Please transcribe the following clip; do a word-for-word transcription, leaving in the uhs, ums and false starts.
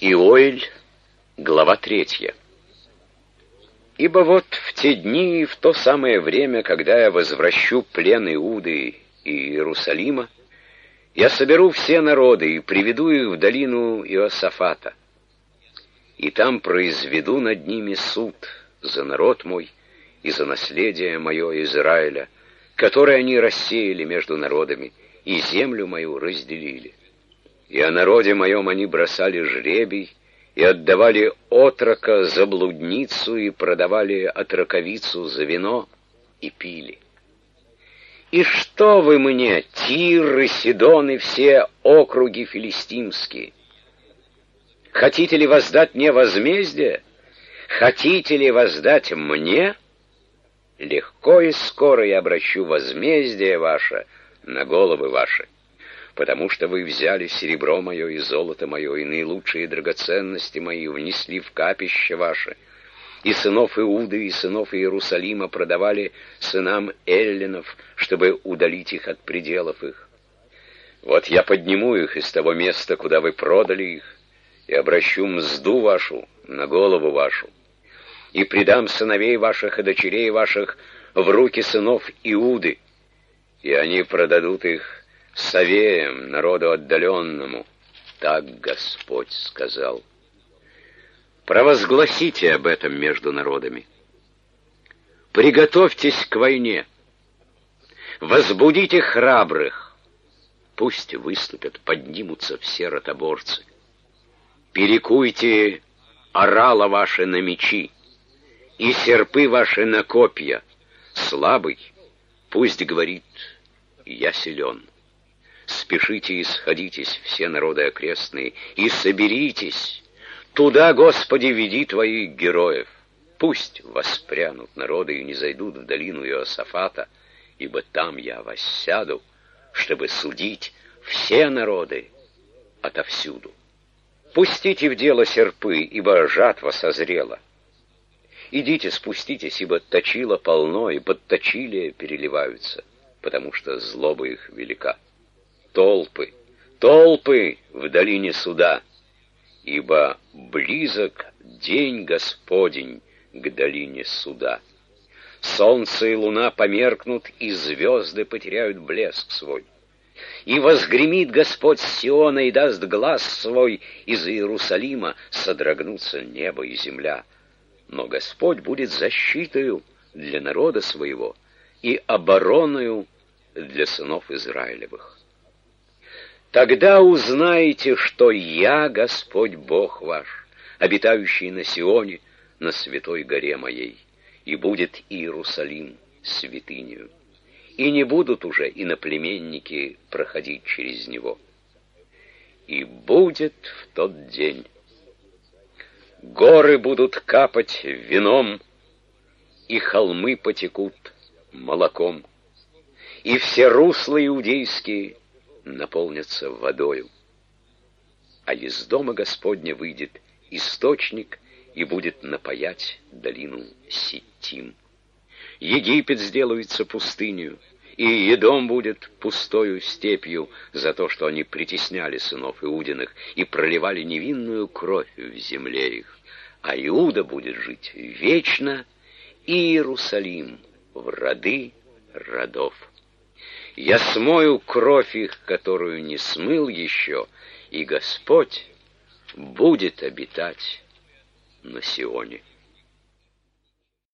Иоэль, глава третья. «Ибо вот в те дни и в то самое время, когда я возвращу плен Иуды и Иерусалима, я соберу все народы и приведу их в долину Иосафата, и там произведу над ними суд за народ мой и за наследие мое Израиля, которое они рассеяли между народами, и землю мою разделили. И о народе моем они бросали жребий, и отдавали отрока за блудницу, и продавали отроковицу за вино, и пили. И что вы мне, Тир и Сидон и все округи филистимские? Хотите ли воздать мне возмездие? Хотите ли воздать мне? Легко и скоро я обращу возмездие ваше на головы ваши, потому что вы взяли серебро мое и золото мое, и наилучшие драгоценности мои внесли в капище ваше, и сынов Иуды и сынов Иерусалима продавали сынам эллинов, чтобы удалить их от пределов их. Вот я подниму их из того места, куда вы продали их, и обращу мзду вашу на голову вашу, и предам сыновей ваших и дочерей ваших в руки сынов Иуды, и они продадут их совеям, народу отдаленному. Так Господь сказал. Провозгласите об этом между народами. Приготовьтесь к войне. Возбудите храбрых. Пусть выступят, поднимутся все ротоборцы. Перекуйте орала ваши на мечи и серпы ваши на копья. Слабый пусть говорит: я силен. Спешите и сходитесь, все народы окрестные, и соберитесь. Туда, Господи, веди твоих героев. Пусть воспрянут народы и не зайдут в долину Иосафата, ибо там я воссяду, чтобы судить все народы отовсюду. Пустите в дело серпы, ибо жатва созрела. Идите, спуститесь, ибо точила полно, и подточилия переливаются, потому что злоба их велика. Толпы, толпы в долине суда, ибо близок день Господень к долине суда. Солнце и луна померкнут, и звезды потеряют блеск свой. И возгремит Господь с Сиона и даст глас свой, из Иерусалима содрогнутся небо и земля. Но Господь будет защитою для народа своего и обороною для сынов Израилевых. Тогда узнаете, что я Господь Бог ваш, обитающий на Сионе, на святой горе моей, и будет Иерусалим святынею, и не будут уже иноплеменники проходить через него. И будет в тот день: горы будут капать вином, и холмы потекут молоком, и все русла иудейские наполнятся водою. А из дома Господня выйдет источник и будет напоять долину Ситтим. Египет сделается пустынью, и Едом будет пустою степью за то, что они притесняли сынов Иудиных и проливали невинную кровь в земле их. А Иуда будет жить вечно, и Иерусалим в роды родов. Я смою кровь их, которую не смыл еще, и Господь будет обитать на Сионе.